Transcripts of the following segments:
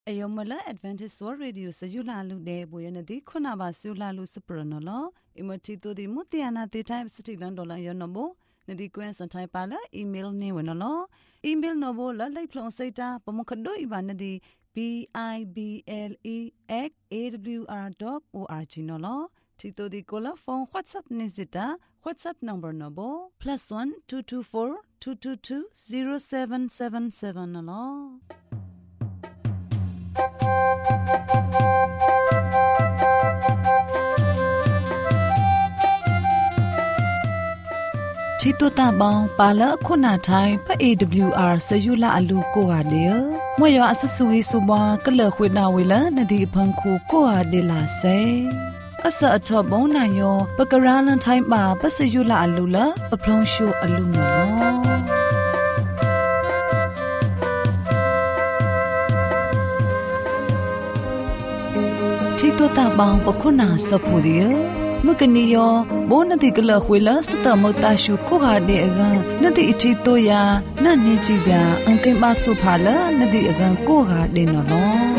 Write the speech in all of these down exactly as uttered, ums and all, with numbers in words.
Ayomala Adventist World Radio Sayula Lude Boyanadi Kunaba Sula Lucipranola, Imotito di Mutiana the Time City Landola Yonobo, Nadi Quens and Taipala, email Newanolo, email Novola, Lake Plon Seta, Pomokado Ibanadi, B I B L E at A W R dot org Nolo, Tito di Cola phone WhatsApp Nizita, WhatsApp number Nobo, plus one two two four two two two zero seven seven seven Nolo. Chito tabang pala khuna thai pa A W R sayula alu ko ha le moyo asasui suba kala khwina wela nadi phangkhu ko ha de la se asa athobon na yo pakaralan thai ba pa sayula alu la paphong shu alu no Chito tabang pa khuna sapu de Mukaniyo, Bonati Gala Willa, Sata Motashu, Koha de Agan, Nadi Ichitoya, Nani Jiga, Uncle Masu Pala, Nadi Agan Koha de Nolon.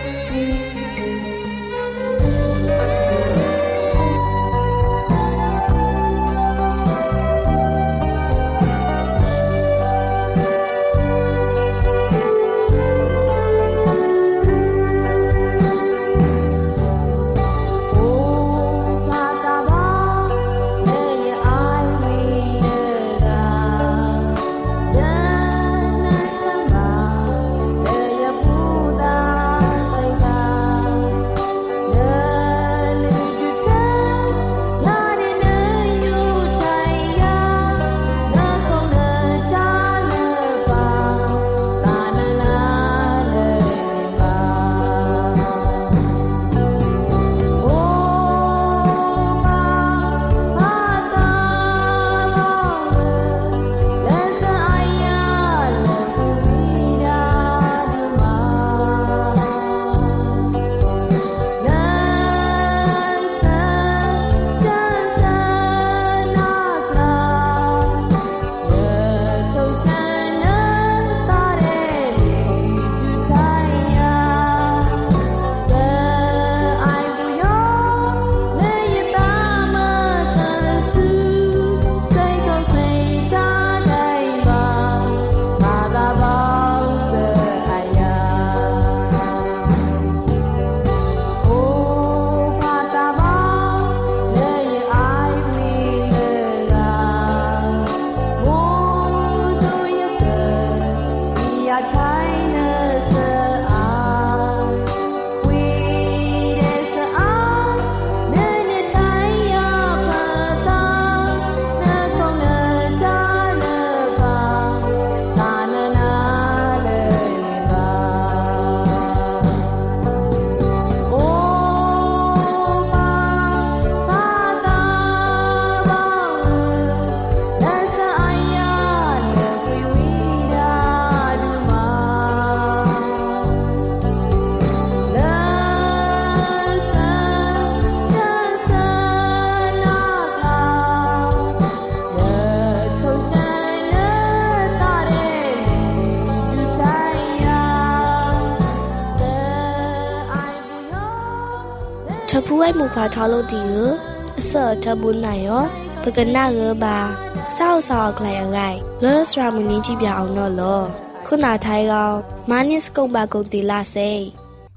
Tapuai muka thalo diu asa tabun na yo pagana ge ba sao sao klai agai los ramuni ji bya aw no lo khuna thai ga manis kong ba kong ti la se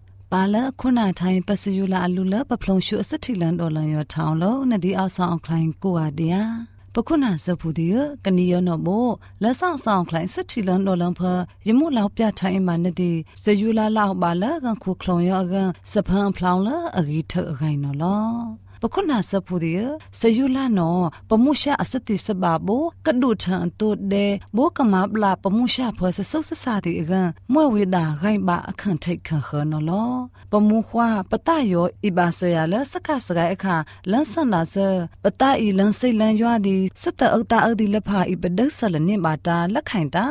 Pala khuna thai pasuyula alula paplong shu asathilan dolan yo town lo nadi asang klai ko adia Pakuna Zapudia, Kaniyo no mo, La Sang Sang Klein Satilan no Lampa, Yamu Lao Piata Imanadi, Sayula Lao Bala, and Kukloyaga, Sapan Plowla, a Gita Rhino law. Pakuna Zapudia, Sayula no, Pamusha Asati Sababo, Kaduta and Toad de, Bokama Bla Pamusha Pers a society again, more with that Raiba, I can't take her no law. Pamuhua, Patayo, Ibasayala, Sakasaka, Lansan Laza, Patai Lansay Lanyadi, Sata Ota Adi Lapa, Ibedusala Nibata, Lakainta.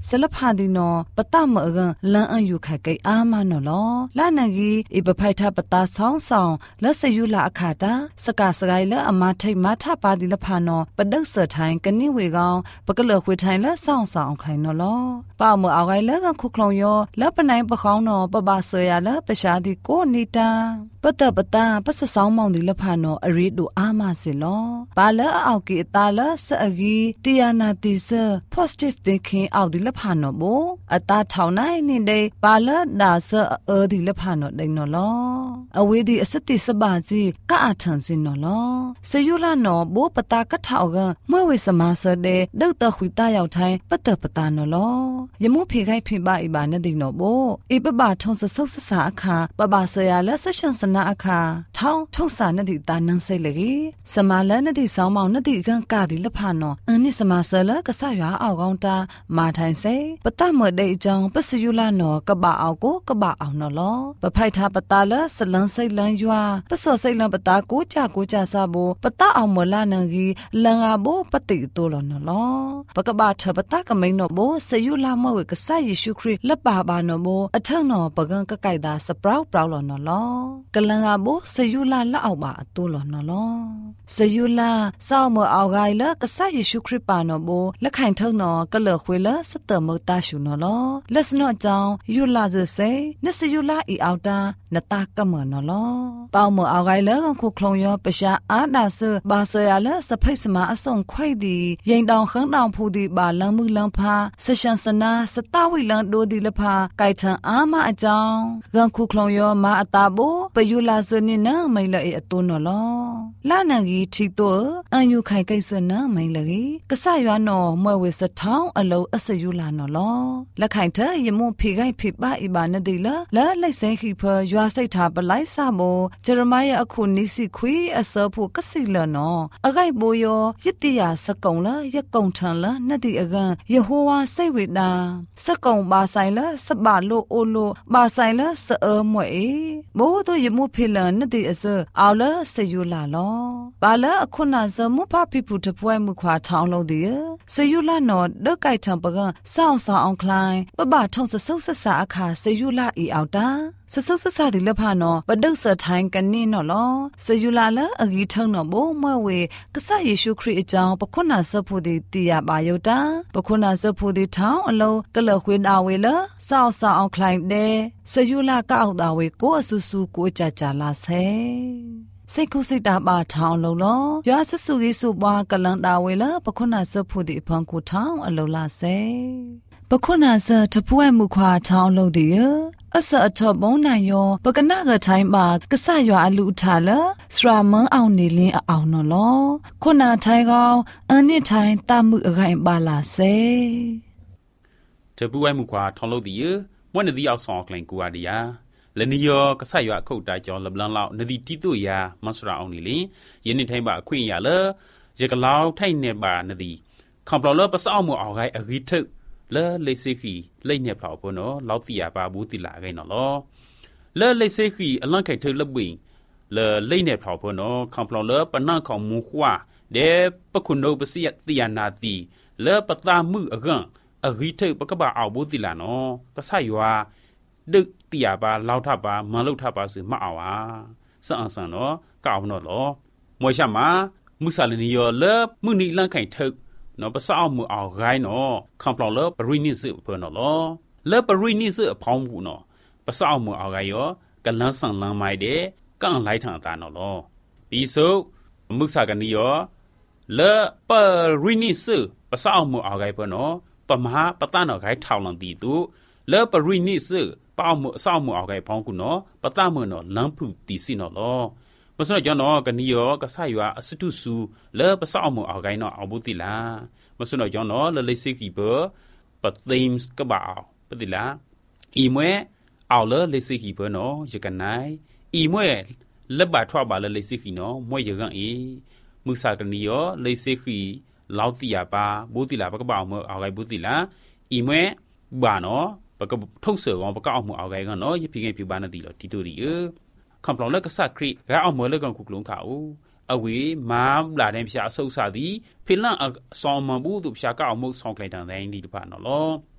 สลับพาดีนอปตะเมอกันลันอันอยู่ไข่ไก่อามานอลอลานังกีอีปะไพทาปตาสองสองและสยุละอาคาตาสกาสกายและอามาไทมาทาปาดิละพานอปะดึกเสือไทยกันนี่เวกองปะกะเลคุยไทยและสองสองไข่นอลอป้าเมอเอาไกและกันคุกคลองยอและปะไหนปะของนอปะบาเสือและปะชาดีโกนิตาปะตะปะตาปะสะสองมองดิละพานออริดูอามาสิลอปาและเอากีตาและสะกีติยานาติเซ positive thinking เอาดิละพานอโบอัตาเท่าไหนนี่เดปาและดาเซเออดิละพานอไดนอลออเวดีอสติสบาจีกะอาทันสินอลอสยุลานอโบปตากะเท่ากันเมื่อเวสมาเสเดดึกตะขุยตายาวไทยปะเตปตานอลอยมูเพไกเพบาอีบานดินอโบอีปะบาทงสะสุกสะสาอาคาปะบาเสยาและสะชันสนาอาคาเท่าทงสานดิตานังไซเลกีสมาและนดิสาวมองนดิกันกาดิละพานออันนี้สมาเสละกะสะยาเอากองตามาไทยเซปะตะเมอเดจังปะสยุลานอกะบาเอาโกกะบาเอานอลอปะไพทาปตาละสลังไซลังยัวปะสอไซลังปตาโกจากโกจาซาโบปตาเอาเมลานังกีลังอาโบปติโตลอนอลอปะกะบาเถปตากะมินอโบสยุลามะเวกะสะเยซูคริสต์ละบาบานอโบอะทังนอปะกันกะไกดาสปราวปราวลอนอลอกะลังอาโบสยุลาละเอาบาโตลอนอลอสยุลาซาวมอเอาไกละกะสะเยซูคริสต์ปานอโบละไข่ทังนอกะเลขเวละสะเตมตาชุนอลอละสนอจังยูลาเจเซนสยุลาอีเอาตานตากะมอนอลอปาวมอเอาไกละกันคุคลงยอปะชาอาดาเซบาเซยาละสะไพสมาอส่งไข่ดียิงดองขังดองผู้ดีบาลังมือลังพาสชันสนาสตาวิลังโดดีละพาไกทังอามาอจังกันคุคลงยอมาอตาโบปยูลาเซนินะไมละเออตุนอลอลานังกีทิโตอันยูไข่ไกเซนะไมละกีกะสะยานอมวยเวสะท้องอโลอสยุลานอลอละไข่เธอยมุภิไกภิบาอีบานดีละละไลเซခိเพยัวไซทาปไลซาโมเจรมายะအခုนิสิခွေအစောဖို့ကစိလနောအဂိုက်ဘိုယောယတိယစကုံလယကုံထံလနတိအကန်ယေဟောဝါစိတ်ဝေဒာစကုံပါဆိုင်လစပလိုအိုလိုပါဆိုင်လစအမွေဘိုးတို့ယမှုဖေလနတိအစအောလစယူလာလောပါလအခုနာဇမုဖပိပုတပွဲမှုခွာထောင်းလို့ဒီစယူလာနောဒကိုက်ထံပကစောင်းဆောင်အောင်ခလိုင်းပပထုံစဆုပ်ဆဆာအခါစယူလာအီအောက်တာစဆုပ်ဆဆာဒီလဖာနောပဒုတ်ဆထိုင်းကနေနော်လောစယူလာလအဂီထုံနော်ဘိုးမွဲဝေကဆယေရှုခရစ်အကြောင်းပခုနာစဖို့ဒီတီရပါယုတာပခုနာစဖို့ဒီထောင်းအလုံးကလခွေနာဝေလစောင်းဆောင်အောင်ခလိုင်းတဲ့စယူလာကောက်တာဝေကိုအဆူဆူကိုကြကြလာဆဲစိတ်ကုစိတ်တာပါထောင်းလုံးလောရွာဆဆူကြီးစုပွားကလန်တာဝေလပခုနာစဖို့ဒီအဖန်ကိုထောင်းအလုံးလာဆဲပခုနာစတပွဲမှုခွာထောင်းလို့ဒီရအစအထဘုံနိုင်ယောပကနာကထိုင်းပါကဆရွာအလူထလစရာမန်အောင်နေလင်းအောင်နော်လောခုနာထိုင်းကောင်အန်နစ်ထိုင်းတမှုအခိုင်ပါလာစေတပွဲမှုခွာထောင်းလို့ဒီရမွန်းနဒီအောင်ဆောင်ကလင်ကူအဒီယာလနီယောကဆရွာခုတ်တာကြောလဘလန်လောက်နဒီတီတူယာမစရာအောင်နေလင်းယင်းနေထိုင်းပါအခွင့်ရလရကလောက်ထိုင်းနေပါနဒီခမ်ပလောပစောက်မှုအောင်ခိုင်အဂီထုလဲလေစိခီလိမ့်နေဖလောက်ပေါ်နော်လောက်တီယာပါဘူးတီလာခိုင်နော်လောလဲလေစိခီအလန့်ခိုင်ထုလဘင်းလဲလိမ့်နေဖလောက်ပေါ်နော်ခမ်ပလောလပနန့်ခေါမူခွာဒေပခုနိုပစီယတီယာနာတီလဲပတာမှုအကန်အဂီထုပကပအောင်ဘူးတီလာနော်ကဆယွာဒုတီယာပါလောက်ထပါမလောက်ထပါစမအောင်ပါစအန်ဆန်နော်ကောင်းနော်လောမွေရှာမှာမုဆာလနီယောလဲမှုနီလန့်ခိုင်ထုနော်ပစောက်မှုအောင်ဂိုင်းနော်ခမ်ပလောလပရိနိစ်ဖေနော်လောလဲပရိနိစ်အဖောင်းဘူးနော်ပစောက်မှုအောင်ဂိုင်းရောကလန်းဆန်လန်းမိုက်တဲ့ကန်လိုက်ထန်တာနော်လောပြီးဆိုမုဆာကနီယောလဲပရိနိစ်ပစောက်မှုအောင်ဂိုင်းဖေနော်ပမဟာပတနော်ဂိုင်းထောင်းလန်တီတူလဲပရိနိစ်ပေါမှုအစောက်မှုအောင်ဂိုင်းဖောင်းကူနော်ပတမနော်လမ်းဖူတီစီနော်လောမစရကျွန်တော်ကနီယောကဆရွာအစတုစုလဲပစောက်မှုအောင်ဂိုင်းနော်အောင်ဘူးတီလာမစနော်ကျွန်တော်လလိစိကီဘပသိမ်စ်ကဘာပတိလာအီမွဲအောင်လလိစိကီဘနော်ရကနိုင်အီမွဲလက်ပါထွားပါလလိစိကီနော်မွဲရကန်အီမုဆာကနီယောလိစိကီလောက်တီယာပါဘူးတီလာပကပောင်မအောင်ဂိုင်းဘူးတီလာအီမွဲဘာနော်ပကထုတ်ဆောကောင်ပကောက်မှုအောင်ဂိုင်းကနော်ရဖိကိပြပါနတီလောတီတူရီခမ်ပလောလကဆခရီရအောင်မလကန်ခုကလုံးခါဦးအဝေးမာလာတဲ့ဖြာအဆုပ်စာသည်ဖိလန်အဆောင်မဘူးသူဖြာကောက်မှုဆောင်ကလိုက်တဲ့တိုင်းဒီတပါနော်လော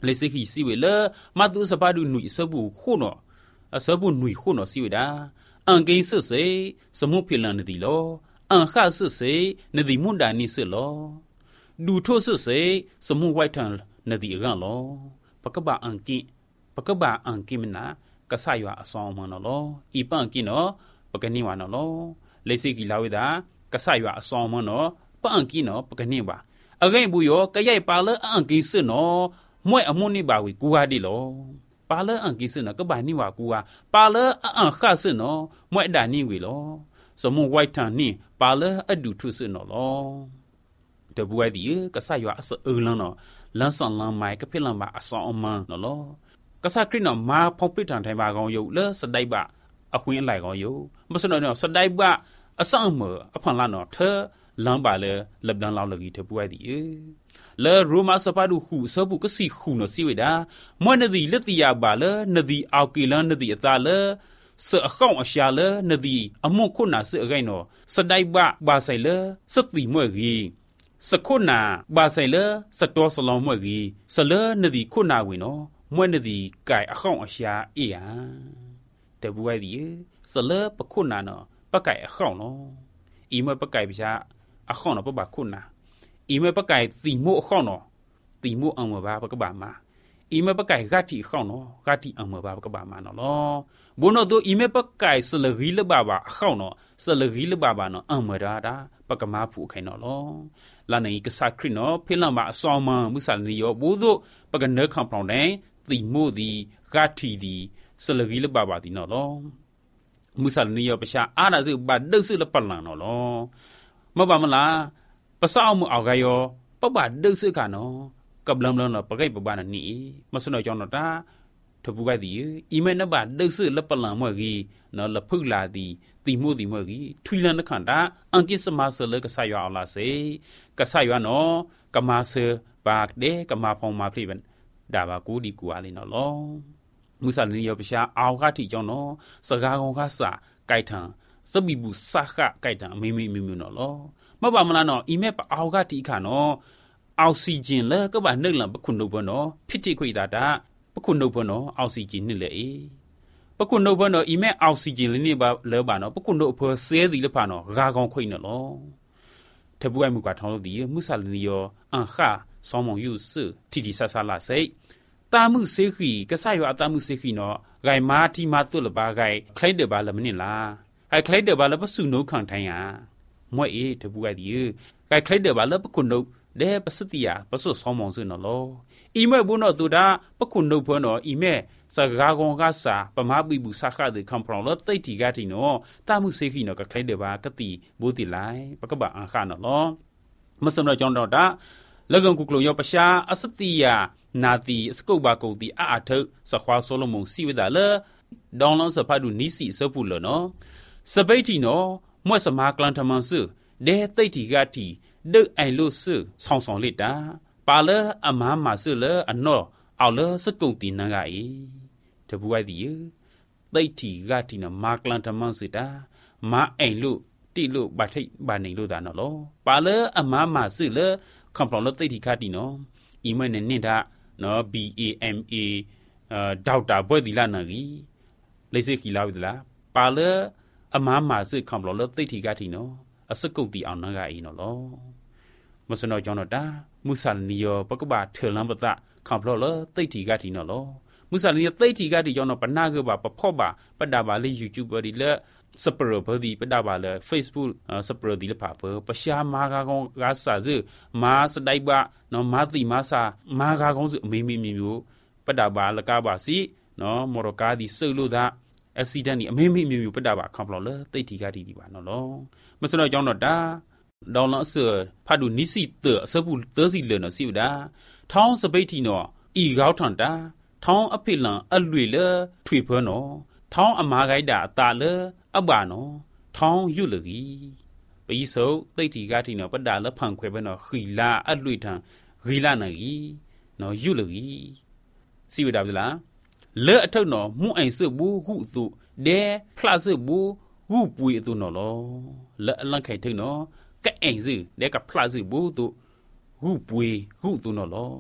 လေစိခိစီဝေလမတုစပါဒုနွိစဘူးခုနောအစဘူးနွိခုနောစီဝေတာအန်ကိန်းဆွစေစမှုဖိလန်နဒီလောအန်ခဆွစေနဒီမွန်ဒာနိဆွလောဒူထိုဆွစေစမှုဝိုက်ထန်နဒီအကန်လောပကပအန်ကိပကပအန်ကိမနာကဆာယွာအဆောင်မနော်လောဤပန်ကိနောပကနိဝါနော်လောလေစိခိလာဝေတာကဆာယွာအဆောင်မနော်ပန်ကိနောပကနိဝါအဂိန်ဘူးယောကရိုက်ပါလအန်ကိဆွနော်မွဲ့အမွန်နိပါဝီကူဟာဒီလောပါလအန်ကိဆွနော်ကဘာနိဝါကူဟာပါလအန်ခါဆွနော်မွဲ့ဒါနိဝီလောစမုံဝိုက်ထန်နိပါလအဒူထုဆွနော်လောတဘူဝဲဒီကဆာယွာအစအလန်နော်လန်ဆန်လန်မိုင်ကဖိလန်ပါအဆောင်အမန်နော်လောကဆာခရနော်မာဖောက်ပစ်တန်ထိုင်ပါကောင်ယုလဲစတိုက်ပါအခွင်းအလိုက်ကောင်ယုမစနော်နော်စတိုက်ပါအဆောင်မအဖန်လာနော်ထဲလမ်းပါလေလပ်ဒန်လောက်လကြီးတပွဲ့ဒီလေရိုမာစပါဒုခုစပုကစီခုနော်စီဝေတာမွနဒီလက်တီယာပါလေနဒီအောက်ကီလန်နဒီအသားလေစအခေါင်အရှာလေနဒီအမွန်ခုနာစအဂိုင်နော်စဒိုက်ပါဘာဆိုင်လေစတိမွဲ့ကြီးစခုနာဘာဆိုင်လေစတော်စလောင်မွဲ့ကြီးစလေနဒီခုနာဝီနော်မွဲ့နဒီကဲအခေါင်အရှာအေးယာတပွဲ့ဒီစလေပခုနာနော်ပကဲအခေါင်နော်ဤမပကဲပြချာအခေါနော်ပပခုနာဤမပကဲတီမို့အခေါနော်တီမို့အံမဘာပကဘာမာဤမပကဲဂတ်တီအခေါနော်ဂတ်တီအံမဘာပကဘာမာနော်လောဘုနောတို့ဤမပကဲစလဂီလဘာဘာအခေါနော်စလဂီလဘာဘာနော်အံမရာတာပကမာဖူခိုင်နော်လောလာနေကစားခရနော်ဖိလန်မာအဆောင်မမုဆာလီယောဘိုးတို့ပကနဲခံပေါင်တဲ့တီမို့ဒီဂတ်တီဒီစလဂီလဘာဘာဒီနော်လောမုဆာလီယောပရှာအာနာစုဘာဒုစုလပလန်နော်လောမဘာမလားပစောက်မှုအောက်ကရောပပဒုစုကနော်ကပလမ်လနော်ပကိပပနာနီမစနော်ကြောင့်တော့တာထပူကတိအီမဲနဘဒုစုလပလန်မွဲကြီးနော်လဖုလာတီတီမို့တီမွဲကြီးထွီလန်နခန္တာအန်ကိစမဆလကဆာယအလာစေကဆာယနော်ကမာဆဘာဒေကမာဖောင်မာဖိဘန်ဒါဘာကိုဒီကူအားလင်းနော်လောမုဆာလီယောပရှာအောက်ကတိကြောင့်နော်စကားကောင်ကစာကြိုက်ထံစဘီဘူးစာခကြိုက်တံအမေမေမြမြနော်လောမဘာမလားနော်အီမဲပအောက်ကတိခါနော်အောက်ဆီဂျင်လဲကဘာနှိတ်လံပခုနှုတ်ဘနော်ဖြစ်တိခွေတာတာပခုနှုတ်ဘနော်အောက်ဆီဂျင်နှိလေအေပခုနှုတ်ဘနော်အီမဲအောက်ဆီဂျင်လေးနေပါလဲပါနော်ပခုနှုတ်အဖေဆဲသည်လဖာနော်ဂါကောင်ခွေနော်လောတပူအိုင်မူကထောင်းလို့ဒီမုဆာလီယောအန်ခါဆောင်းမုံယူစတီတီဆဆလာစိတ်တာမှုစေခီကဆာယောအတာမှုစေခီနော်ဂိုင်မာတီမာတုလပါဂိုင်ခလိုက်တပါလမနစ်လားไอ้คล้ายเดบาลปะสุโนขังทันยามวยเอตบุไอดิไอ้คล้ายเดบาลปะคุนโนเดปะสติยาปะสุซอมมองซึนอลออีเมบุโนตุดาปะคุนโนพอนออีเมสะกากองกาสาปะมาปิบุสาขะเดคัมพรองลอไตติกาติโนตามุเซခိโนกะคล้ายเดบากะติบูติไลปะกะบะอังคานอลอมะสมนอจองดอดาละกันกุกโลยอปะชาอสติยานาติสกุบากุติอาอะทุสะควาโซโลมงစီဝဒလဒေါန်လန်စဖာဒူနီစီစပူလနောစပိတ်တီနော်မွဲ့စမာကလန်ထမန်စုဒဲတိတ်တီကတီဒုတ်အိုင်လို့စုဆောင်းဆောင်လက်တာပါလအမမဆုလအနောအော်လစကုံတီနန်ကအေတပူဝိုက်တီတိတ်တီကတီနော်မာကလန်ထမန်စုတာမာအိမ်လို့တိလို့ဗထိတ်ဗာနေလို့တာနော်လောပါလအမမဆုလကံပလောလတိတ်တီကတီနော်အီမနဲ့နေတာနော် B A M A အာဒေါက်တာဘွဲ့ဒီလာနာကြီးလက်စိခီလာဝိဒလာပါလအမမဆုကံပလောလတိတ်တီကတီနော်အစကုတ်တီအောင်နန်ကအေနော်လောမစနောကြောင့်တော့တာမုဆာနီယောပကဘာထေလံပတခံဖလောလသိတီကတိနော်လောမုဆာနီယောသိတီကတိကြောင့်တော့ပနာကဘာပဖော့ပါပဒါပါလေ YouTube ဒီလေစပရဘဒီပဒါပါလေ Facebook စပရဒီလေပါပပရှာမာကာကောင်ဂါစာဇမာစဒိုက်ဘာနော်မာတိမာစာမာကာကောင်စုအမေမေမျိုးပဒါပါလကပါစီနော်မော်ရကာဒီဆုလို့တာaccident ဒီအမေမေမျိုးပဒါပါခံဖလောလသိတီကတိဒီပါနော်လောမစနောကြောင့်တော့တာဒေါ်လာဆာဖာဒူနီစီတအစပူသစီလနော်စီဝဒါထောင်းစပိတ်တီနော်ဤကောက်ထန်တာထောင်းအဖိလန်အလွေလထွေဖွနော်ထောင်းအမာခိုက်တာအတာလအဘာနော်ထောင်းယူလကြီးပီဆိုသိတီကတိနော်ပဒါလဖန်ခွဲဘနော်ခီလာအလွေထန်ဂီလာနကြီးနော်ယူလကြီးစီဝဒါဗလားလဲအထုပ်နော်မှုအိမ်ဆွဘူးဟုသူဒဲဖလာဆွဘူးဟုပွေသူနော်လောလဲအလန့်ခိုင်ထိတ်နော်ကဲအိမ်စုတဲ့ကဖလာစုဘူးသူဟုပွေဟုသူနော်လော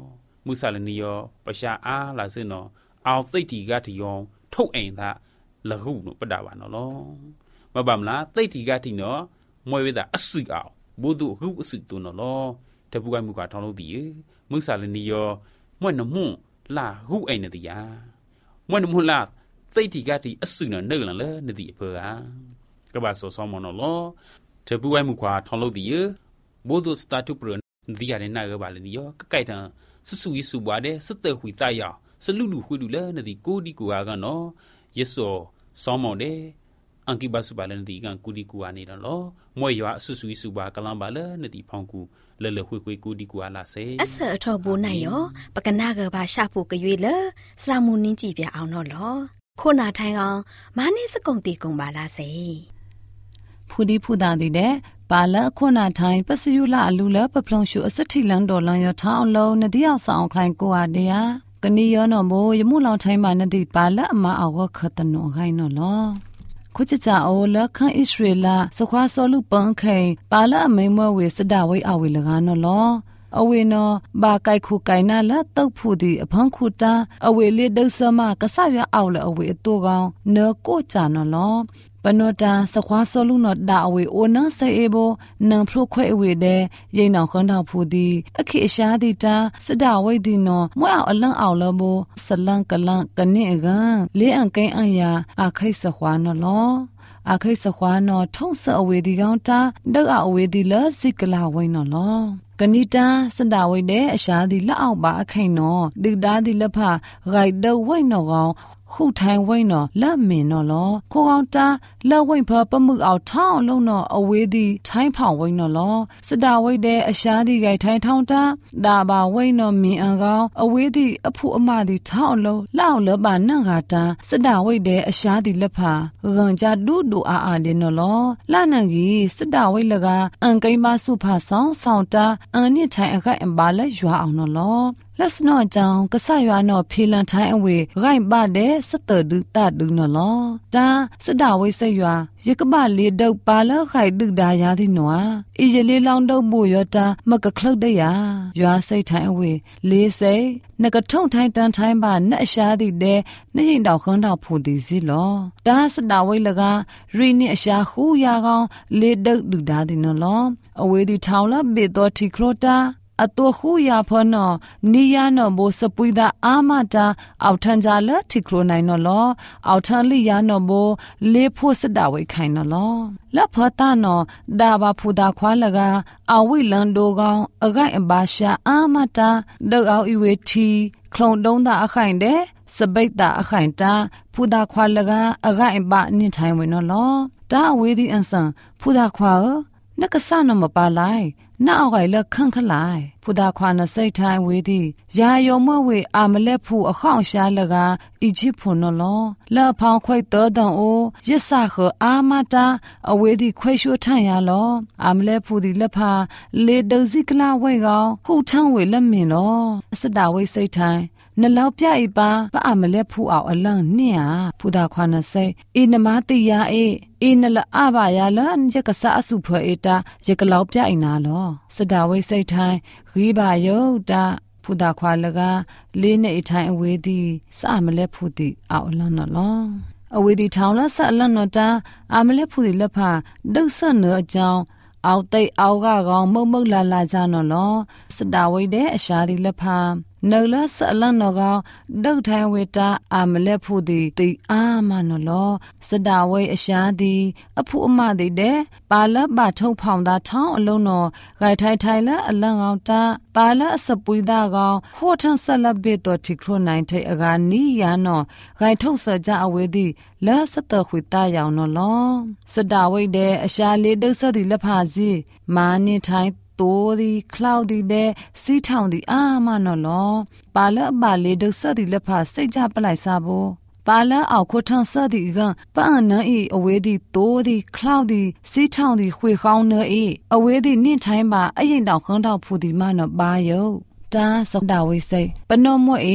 มุสาลนิยอประชาอาลาซินอเอาติตีกาติยองทุกเองทะละหูนุปดาวานอลอมาบำลาติตีกาติเนาะมวยเวดาอสึกเอาบูดุหูอสึกตัวนอลอแต่ผู้ไกมุกาทองโลดีมุสาลนิยอมวยนมุลาหูเองนติยามวยนมุลาติตีกาติอสึกเนาะเนลันเลนติเปอากบาสอซอมอนอลอแต่ผู้ไกมุกาทองโลดีบูดุสตาตุปรนဒီရတဲ့နာကပါလေရောကကိုက်တန်ဆဆူရီဆူပွားတဲ့စတဲ့ခွေတရဆလူလူခွေလူလဲနဒီကိုဒီကူဟာကနော်ယေဆောစောမောင်တဲ့အန်ကိဘဆူပါလဲနဒီကန်ကူဒီကူဟာနေတော့လောမွေရွာဆဆူရီဆူပွားကလန်ပါလဲနဒီဖောင်ကူလဲလဲခွေခွေကူဒီကူဟာလာစေအဆအထောဘူနိုင်ရောပကနာကပါရှာဖို့ကြွေလဲစရာမူနင်းကြည့်ပြအောင်တော့လောခုနာထိုင်ကောင်မာနေစကုံတီကုံပါလားစေဖူဒီဖူတာဒီတဲ့ပါလခုနာထိုင်ပစယူလာအလူလပပလုံရှုအစတိလန်ဒေါ်လန်ရထောင်းလုံးနဒီအောင်ဆောင်ခိုင်ကိုဟာတရာကနီယောနော်မိုးယမှုလောင်ထိုင်မှနဒီပါလအမအောခခတနောခိုင်နော်လောခုချချအိုလခန်ဣသရေလစခွာဆောလူပန်ခိုင်ပါလအမိမဝေစဒဝိအဝေလကနော်လောအဝေနော်ဘာကိုက်ခုကိုင်နာလတုတ်ဖူဒီအဖန်ခုတာအဝေလေဒုဆမကဆရအောက်လအဝေအတူကောင်နောကိုချာနော်လောပနောတာစခွာဆောလူနောဒါအဝေအိုနဆေအေဘောနံဖလိုခွဲအဝေတဲ့ရိနောင်ခွန်းတော်ဖူဒီအခိရှာဒီတာစဒဝိဒီနောမွဲအောင်အလန့်အောင်လဘောဆလန်ကလန်ကနိအကလေးအန်ကိန်အန်ယာအခိစခွာနော်လောအခိစခွာနော်ထုံးဆအဝေဒီကောင်တာဒုတ်အဝေဒီလစိကလာဝိနော်လောကနိတာစဒဝိတဲ့အရှာဒီလက်အောက်ပါအခိန်နော်ဒီဒါဒီလက်ဖဂိုက်ဒဝိနော်ကောင်ခုထိုင်ဝိနော်လက်မင်နော်လောခိုကောင်တာလက်ဝိဖပမှုအောင်ထောင်းလုံးနော်အဝေးသည်ထိုင်းဖောင်ဝိနော်လောစဒဝိတဲ့အရှာဒီဂိုက်ထိုင်းထောင်းတာဒါပါဝိနော်မင်အကောင်အဝေးသည်အဖုအမသည်ထောင်းလုံးလောက်လပနန့်ခါတာစဒဝိတဲ့အရှာဒီလက်ဖာဂန်ကြဒူဒူအာအာလနော်လောလနန်ကြီးစဒဝိလကအန်ကိမဆုဖာဆောင်ဆောင်တာအန်နစ်ထိုင်အခိုက်အပါလက်ရွာအောင်နော်လောလက်စနောကြောင့်ကဆရွာနော်ဖီလန်ထိုင်းအဝေဂိုင်ပါတဲ့စတဒုတဒုနော်လောတာစဒဝိဆရွာရကပလေးတုတ်ပါလခိုင်ဒုဒါရသည်နော်အီရလေးလောင်းတုတ်ဖို့ရတာမကခလုတ်တဲ့ရရွာစိတ်ထိုင်းအဝေလေးစိတ်နကထုံထိုင်းတန်ထိုင်းပါနဲ့အရှားသည်တဲ့နှိမ့်တောက်ခန်းတောက်ဖို့သည်စီလောတာစဒဝိလကရီနိအရှားခူရကောင်လေးတုတ်ဒုဒါသည်နော်လောအဝေဒီထောင်လဘေတော်တီခရိုတာအတူခူရဖောနော်နီယာနော်ဘိုစပွိဒါအာမတာအောက်ထန်ကြလထိခရိုနိုင်နော်လောအောက်ထန်လီယာနော်ဘိုလေဖို့စဒဝိခိုင်နော်လောလက်ဖတာနော်ဒါဘာဖူဒါခွာလကအဝိလန်ဒိုကောင်အဂိုင်အဘာရှာအာမတာဒေါအောက်အဝေတီခလုံတုံးတာအခိုင်တဲ့စပိတ်တာအခိုင်တာဖူဒါခွာလကအဂိုင်အဘာနင်းထိုင်ဝင်နော်လောဒါအဝေဒီအန်ဆန်ဖူဒါခွာနကဆာနမပါလိုက်နာအောက်ကိုလက်ခန့်ခလိုက်ဖူဒါခွာနစိတ်ထိုင်ဝေးသည်ယာယုံမဝေအာမလက်ဖူအခေါန့်ရှားလကအီဂျစ်ဖုန်နော်လက်ဖောင်းခွိတ်တော်တန်အိုရစ်ဆာခအာမတာအဝေးသည်ခွေရှိုးထန်ရလောအာမလက်ဖူသည်လက်ဖာလေဒဇိကလာဝဲကောင်ခုထန်းဝေလက်မင်လောအစတာဝိစိတ်ထိုင်နလောက်ပြအိပါပအမလက်ဖူအောင်အလန့်နှင့်ဟာဖူဒါခွာနစိအင်းနမတိယာအေအင်းနလအဘယာလန်ရကဆာအစုဖွေအတာရကလောက်ပြအိနာလောစဒဝိစိတ်ထိုင်ရီပါယုတ်တာဖူဒါခွာလကလေးနဲ့အထိုင်အဝေးသည်စအမလက်ဖူသည်အောင်အလန့်နော်အဝေးသည်ထောင်လဆအလန့်နော်တာအမလက်ဖူသည်လက်ဖာဒုတ်ဆနော်အကြောင်းအောက်တိတ်အောက်ကကောင်မုံမုံလာလာကြနော်လောစဒဝိတဲ့အရှာသည်လက်ဖာနော်လဆအလန့်နော်ကောင်ဒုတ်ထိုင်ဝေတာအမလက်ဖူသည်တိအာမနော်လောစဒဝိအရှာသည်အဖူအမသည်တဲ့ပါလပါထုံဖောင်သာထောင်းအလုံးနော်ဂိုက်ထိုင်ထိုင်လအလန့်ကောင်တာပါလအစပွေးသားကောင်ဟိုထန်ဆက်လက်ဘေတော်တိခရိုနိုင်ထိအကနီယာနော်ဂိုက်ထုတ်စကြအဝေသည်လဲစတခွေတာရောင်နော်လောစဒဝိတဲ့အရှာလေးဒုတ်ဆက်သည်လက်ဖာစီမာနေထိုင်တိုးဒီခလောက်ဒီတဲ့စီးထောင်ဒီအာမနော်လောပါလပါလေးဒုဆက်ဒီလက်ဖာစိတ်ကြပလိုက်စားဖို့ပါလအောက်ခွထန်ဆက်ဒီကပန်းနန်းဤအဝေးဒီတိုးဒီခလောက်ဒီစီးထောင်ဒီခွေခေါင်းနော်ဤအဝေးဒီနင့်ထိုင်းပါအရင်တောင်ခန်းတောင်ဖူဒီမနော်ပါယုတ်တာစဒဝိစိတ်ပနော့မွေ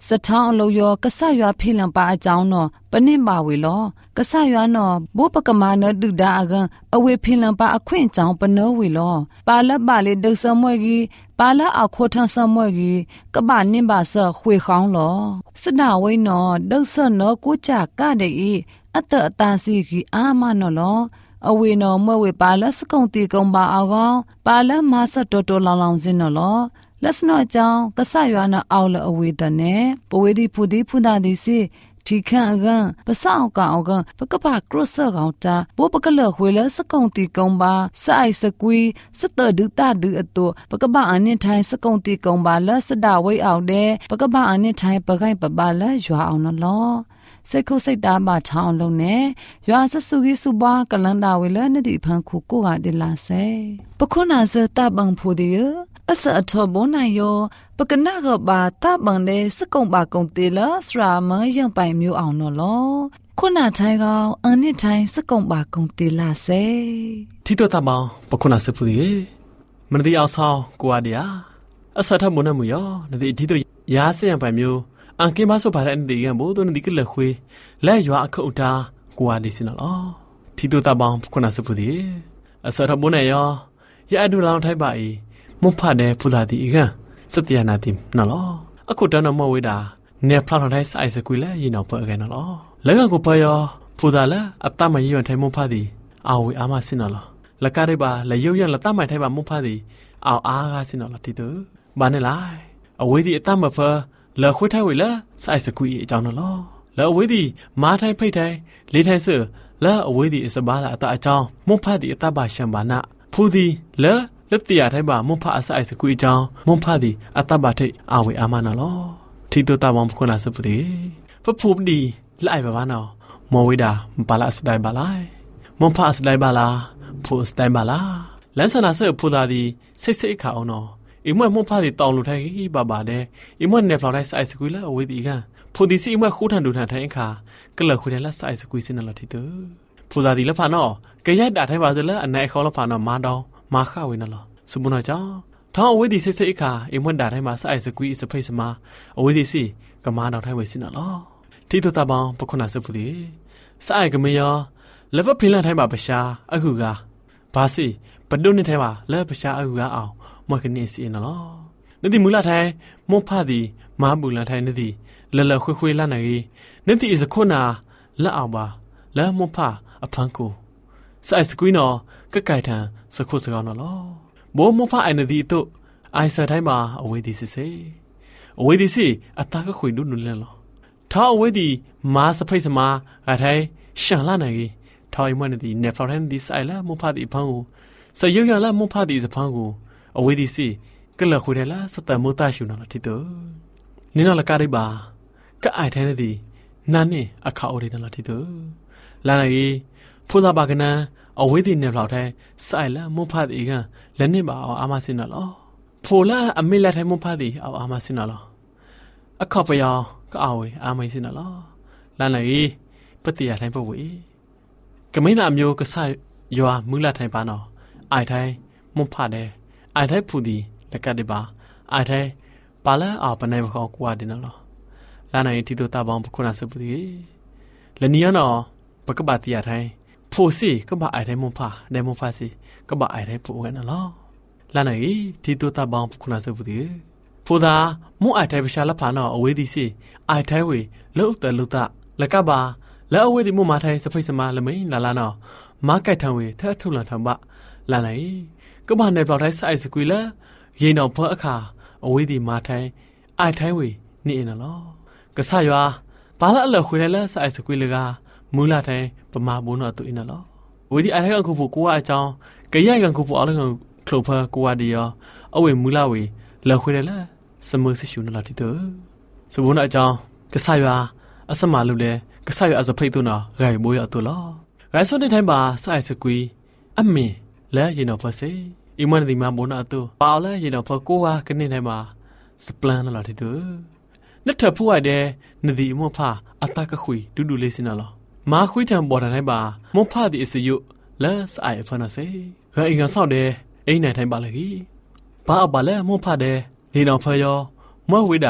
สะท้าอโลยอกษัยยาพิลังปาอาจาวนอปนิบาเวลอกษัยยานอบุปกมาเนดุดาอกันอเวพิลังปาอขวินจางปนเวลอปาละบาเลดสมวยกีปาละอาโคทันสมวยกีกบานิบาเสขวยขางลอสดาไว้นอดสนอกูจากกาเดอีอัตตาสีกีอามานอลอအဝေနော်မဝေပါလစကုံတီကုံပါအောင်ကောင်ပါလမဆတ်တော်တော်လောင်လောင်စင်းနော်လောလက်စနော်ကြောင့်ကဆရွာနာအောက်လအဝေတနဲ့ပဝေဒီဖူဒီဖူဒါဒီစီဒီခန့်ကန်ပဆောင်ကောင်ကန်ပကပကရဆကောင်တာဘောပကလခွေလစကုံတီကုံပါဆိုင်စကွီစတဒုတာဒုအတူပကပအနစ်ထိုင်စကုံတီကုံပါလစဒဝိအောင်တဲ့ပကပအနစ်ထိုင်ပခိုင်ပပါလရွာအောင်နော်လောစိတ်ခုစိတ်သားပါထောင်းလုံးနဲ့ရွာဆဆူကြီးစုပွားကလန်တာဝေလနတိဖန်ခုကိုကတလာစေပခုနာစတပန်ဖို့ဒီအစအထောဘုံနိုင်ယောပကနာကပါတပန်တဲ့စကုံပါကုံတေလစရာမယံပိုင်မျိုးအောင်နော်လောခုနာထိုင်ကောင်အန်နစ်ထိုင်စကုံပါကုံတေလာစေတီတိုတမောင်ပခုနာစဖူဒီမနတိအောင်ဆောင်ကိုအဒီယာအစထမုန်နမူယောနတိတီတိုရာစယံပိုင်မျိုးအန်ကင်ပါဆိုပါတဲ့အနေကဘို့တို့နဒီကလခွေလဲရွာအခုအတာကိုအဒီစနော်တီတိုတမောင်ပခုနာစဖူဒီအစထဘုန်နဲ့ယောရအဒူလောင်ထိုက်ပါဤမုဖတ်တဲ့ဖူလာဒီကစတျာနာတိနော်အခုတန်းတော့မဝေးတာနေဖလာထိုင်ဆိုင်စကွေလဲရင်တော့ပေါ်ခဲ့နော်လဲကကိုပေါ်ယောဖူတာလဲအတမရွံထိုင်မုဖတ်ဒီအာဝေအာမစင်နော်လကရဲပါလေရုပ်ရလတမိုင်ထိုင်ပါမုဖတ်ဒီအော်အားကစင်နော်တီတိုဘာနဲ့လိုက်အဝေးဒီအတမဖလဲခွေးထိုင်ဝေလဲဆိုင်စကွေအကြောင်းနော်လဲအဝေးဒီမားထိုင်ဖိတ်ထိုင်လေးထိုင်စလဲအဝေးဒီအစပါလာအတအကြောင်းမုဖတ်ဒီအတပါရှံပါနာဖူဒီလဲလက်တရားထိုင်ပါမုဖတ်အဆိုင်စကွေအကြောင်းမုဖတ်ဒီအတပါထိတ်အာဝေအာမနော်တီတိုတာမောင်ခုနာစပတိဖဖူဒီလိုက်ပါပါနော်မောဝေဒါဘာလာစတိုင်ပါလိုက်မွန်ဖာစတိုင်ပါလားဖူစတိုင်ပါလားလန်ဆနာဆဖူသာဒီစိတ်စိတ်ခါအောင်နော်အမွဲမွန်ဖာဒီတောင်းလို့ထိုင်ကြီးပါပါတဲ့အမွဲနေဖလောက်တိုင်းဆိုင်စကွေလာအဝေးဒီကဖူဒီစီအမွဲခိုးထန်ဒူထန်ထိုင်ခါကလခွေတယ်လက်ဆိုင်စကွေစင်းလာတီတိုဖူသာဒီလက်ဖာနော်ကြရိုက်တာထိုင်ပါစလဲအနိုင်ခေါလက်ဖာနော်မာတောင်းမာခဝေနော်စမုနာကြောင့်ထောင်းအဝေးဒီစိတ်စိတ်ခါအမွဲဒါတိုင်းမှာဆိုင်စကွေစဖိတ်စမာအဝေးဒီစီကမာတော်ထိုင်ဝေစင်းနော်တီတိုတာပောင်ပခုနာစဖူဒီဆိုင်ကမယောလက်ဖဖိလန်ထိုင်ပါပရှာအခုကဘာစီပဒုန်နေထိုင်ပါလက်ပရှာအခုကအောင်မကနေစီနော်နတိမူလာထိုင်မောဖာဒီမာဘူလာထိုင်နတိလလခွေခွေလာနေနတိစခုနာလက်အောင်ပါလက်မောဖာအဖန်ကိုဆိုင်စကွီနော်ကကိုင်ထန်စခုစကောင်းနော်ဘောမောဖာအိုင်နတိတို့အိုင်ဆာထိုင်ပါအဝေးဒီစစ်စေအဝေးဒီစီအတားကခွေဒုနူလဲလောထောင်းအဝေးဒီမာစဖိတ်စမာအထိုင်ရှန်လာနေထောင်းမနဒီနေဖရန်ဒီဆိုင်လာမောဖာဒီဖန်ကိုစယုံရလာမောဖာဒီစဖန်ကိုအဝေးဒီစီကလခွေတယ်လားစတမောတာရှုနော်တီတိုနင်းနော်လကားရိပါကအိုင်ထိုင်နေဒီနာနေအခါအိုရီနော်တီတိုလာနေဖူသာပါကနန်အဝေးဒီနေဖလောက်ထိုင်ဆိုင်လာမောဖာဒီကလက်နေပါအောင်အာမစင်နော်လောဖိုလာအမေလာထိုင်မောဖာဒီအောင်အာမစင်နော်လောအခါပယောကအာဝေအာမိစင်နော်လာနေပတိယထိုင်ပဝေကမိနာမျိုးကဆာရွာမူလာထိုင်ပါနော်အိုင်ထိုင်မွန်ဖာတယ်အိုင်ထိုင်ဖူဒီလက်ကတိပါအိုင်ထိုင်ပါလာအပနေဘခေါကွာဒီနော်လာနိုင်တီတိုတာဘောင်ပခုနာစပူဒီလနီယနော်ပကပတိယထိုင်ဖိုစီကပအိုင်ထိုင်မွန်ဖာနေမွန်ဖာစီကပအိုင်ထိုင်ပူဝင်နော်လာနိုင်တီတိုတာဘောင်ပခုနာစပူဒီဖိုသာမွန်အိုင်ထိုင်ပရှာလဖာနော်အဝေးဒီစီအိုင်ထိုင်ဝေလို့တလို့တလကပါလဲအဝေးဒီမွန်မာထိုင်စဖိတ်စမာလမိန်လာလာနော်မာကိုက်ထံဝေထထုတ်လာထံပါလာနိုင်ကပနေပလောက်တိုင်းဆိုင်စကွေလာရေနော်ဖောအခါအဝေးဒီမာထိုင်အိုင်ထိုင်ဝေနေနော်ကဆရွာဘာလာအလခွေလဲဆိုင်စကွေလကမူလာထိုင်ပမာဘုံနော်တူင်းနော်ဝေးဒီအိုင်ထိုင်ကခုဖို့ကိုအကြောင်းကြရိုက်ကခုဖို့အလုံးကခလုဖာကိုဝဒီယောအဝေးမူလာဝေလခွေလဲစမစရှုနော်တီတိုစဘုံအကြောင်းကဆရွာအစမလူလဲကဆရွာအစဖိတ်တူနော်ဂိုင်ဘိုးရတူလောဂိုင်စွန်တဲ့ထိုင်ပါဆိုင်စကွေအမင်းလဲရင်တော့ဖစေအမန်ဒီမဘုနာတူပါလဲရင်တော့ဖကိုဝါကနေထိုင်ပါစပလန်နော်တီတိုနှစ်ထဖူရတဲ့နဒီမောဖာအတကခွေဒူဒူလေးစင်နော်မာခွေးထံပေါ်တိုင်းပါမောဖာဒီအစယုလဲဆိုင်ဖနစေဂိုင်ကဆောက်တဲ့အိမ်နိုင်ထိုင်ပါလေကြီးဘာအပါလဲမောဖာတဲ့ရင်တော့ဖယောမောဝိဒါ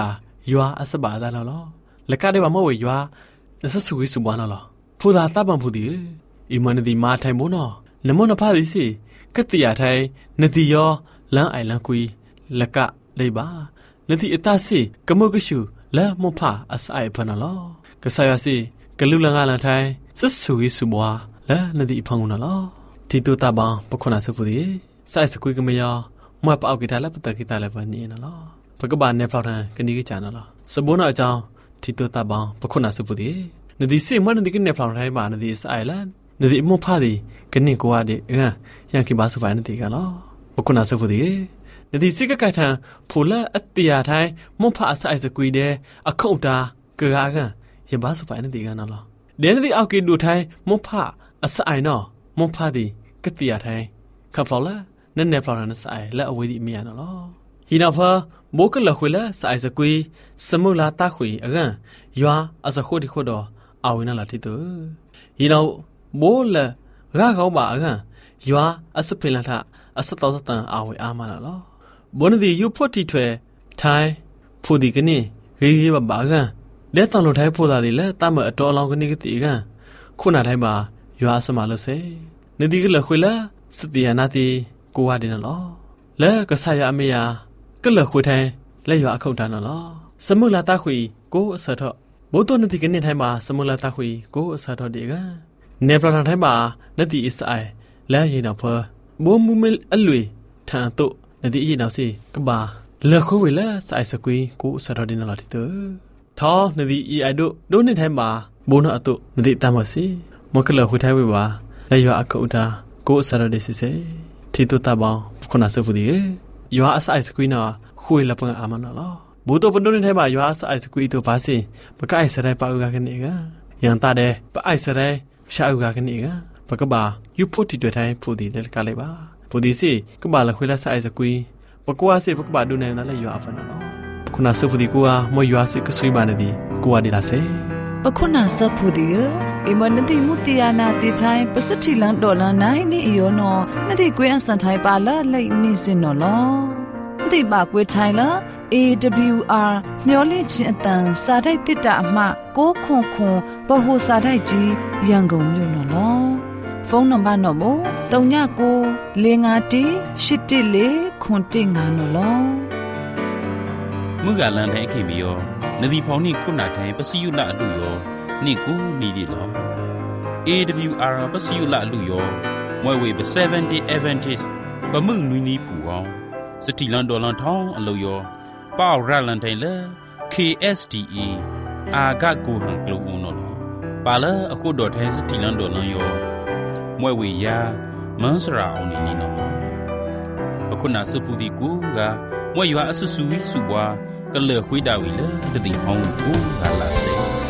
ยัวอัศบาดาลอและก็ได้ว่าเมื่อยัวนั่นสักสุวิสุบานลอผู้ตาตาบังผู้ดีอีมันดีมาไทยมุนอนมนพาดิสิก็ตียาไทยนดียอลังไอลังกุยและก็เลยบ้านดีอิตาสิกมุกชูและมุพาอัสไอพันลอกษายสิกลุลังอาลังไทยสักสุวิสุบัวและนดีพังอุนลอที่ตัวตาบังปกคนอาศัยผู้ดีสายสกุยก็ไม่ยอมาปเอากีตาร์และปตกีตาร์และวันนี้นะล่ะปกบ้านเนี่ยพอทางกันนี้ก็จานนะล่ะสมบูรณ์อาจารย์ที่ตัวตาบังปกคนอาศัยผู้ดีนดีสิ่งมันนดีกันเนี่ยพอทางบ้านนดีสายแล้วนดีมุพาดีกันนี่กูว่าดีเออยังคิดบ้าสุภาพนดีกันล่ะปกคนอาศัยผู้ดีนดีสิ่งก็กลายทางผู้ละอัตยาไทยมุพาสายสกุยเดออักขอุตาเกลือกันยังบ้าสุภาพนดีกันนะล่ะเดี๋ยวนดีเอากินดูไทยมุพาอัสไอเนาะมุพาดีก็ตียาไทยขับฟอลละนั่นเนี่ยฟอลนั้นสายและเอาไว้ดีเมียนะล่ะฮินาฟะโบกละคุยละสายสกุยสมุลาตาคุยอ่ะกันยัวอาศัยคนที่คนดอเอาไว้นั่นละที่ตัวฮินาโบละรักเขาบ้าอ่ะกันยัวอาศัยเพลินท่าอาศัยต่อต่างเอาไว้อามาละล่ะบนดียูพูดที่ถวยไทยพูดดีกันนี่เฮ้ยบ้าบ้ากันเดี๋ยวตอนเราไทยพูดอะไรละตามมาตัวเรากันนี่ก็ตีกันคุณอะไรบ้ายัวอาศัยมาเลยเซ่นดีก็เลยคุยละสติยานาตีกูว่าดีนะล้อแล้วก็สายาเมียก็เลยคุยไทยและอยู่อาเขาดานะล้อสมุลาตาคุยกูสะทอโบตัวนดีกันเนี่ยไทยมาสมุลาตาคุยกูสะทอดีกันเนปราทางไทยมานดีอิสไอและยีนาเพอโบมุมิลอลุยทางตุนดียีนาสิก็บาเลิกคุยละสายสกุยกูสะทอดีนะล้อที่เตอท้อนดีอีไอดูดูในไทยมาโบนาตุนดีตามมาสิมันก็เลยคุยไทยไว้ว่าและอยู่อาเขาดากูสะทอดีสิเซที่ตัวตาบังคนอาศัยผู้ดีอยู่อาศัยสกุยน่ะคุยละปังอามันน่ะล่ะบูตัววันนี้ให้มาอยู่อาศัยสกุยตัวภาษีปะก็ไอ้สระปะอุกากันเองยังตาเดปะไอ้สระชาอุกากันเองปะก็บ่ายุพูดที่ด้วยไทยผู้ดีเด็กกันเลยบ่าผู้ดีสิก็บ่าละคุยละอาศัยสกุยปะก็ว่าสิปะก็บ่าดูในนั้นละอยู่อาฟันน่ะล่ะคนอาศัยผู้ดีกูว่าไม่อยู่อาศัยก็สวยบานดีกูว่าดีละเซ่ปะคนอาศัยผู้ดีเอมันนดีมุติยานาติไทยปัสถิลันดอลาไนนี่อีโยนอนดีกวยอันสันไทยปาละไลนี่สินนอลอนดีบากวยไทยละ เอ ดับเบิลยู อาร์ မျော်လင့်ခြင်းအတန်စာတိုက်တစ်တာအမှကိုးခွန်ခွန်ဘဟုစာတိုက်ကြီးရန်ကုန်မြို့နော်လောဖုန်းနံပါတ်တော့မို့၃၉ကို၄၅၁၈၁၄ခွန်၁၅နော်လောมุกาลันไทยเคมียอนดีพอนี่คุณนาไทยปสิยุละอลุยอนี่กูนี่ดิลอ เอ ดับเบิลยู อาร์ ปสิยุละอลุยอมวยเวบเซเวนตี้ Adventist ปะมึงนุยนี่ผู้อ๋อสติลันดอลันทองอลุยอป้าวรัลันไทยเล เค เอส ดี เอ อากากูหังกลูอุนอลปาเลအခုดอไทยสติลันดอลันยอมวยเวยามันสราอุนี่นี่นอအခုနာစပူဒီကူကမွေရွာအဆဆူဝီစုပွားကလေခွေးတာဝီလေတတိဟောင်းကူလာလာစေ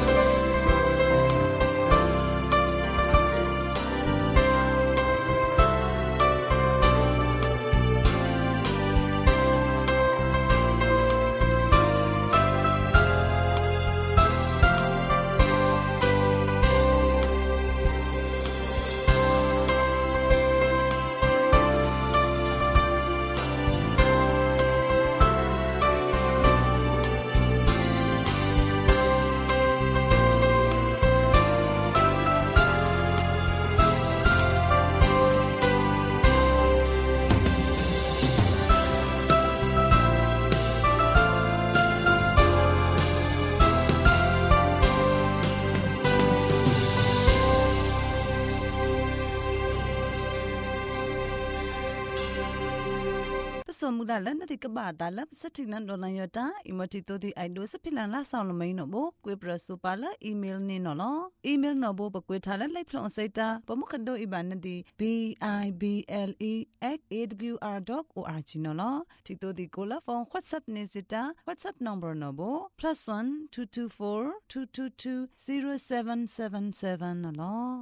สมุดาลันติกบาตาลับสถิลันดอลันยตาอิมติโตติไอโดสพิลันลาซาวลมัยนอโบกวยปรสุปาลอีเมลนี่นอลอีเมลนอโบปกวยทาลไลพลอนไซตาปมุคันโดอิบานติ b i b l e at a w r dot org นอลติโตติโกลาฟอน WhatsApp เนซิตา WhatsApp number นอโบ plus one two two four two two two zero seven seven seven นอล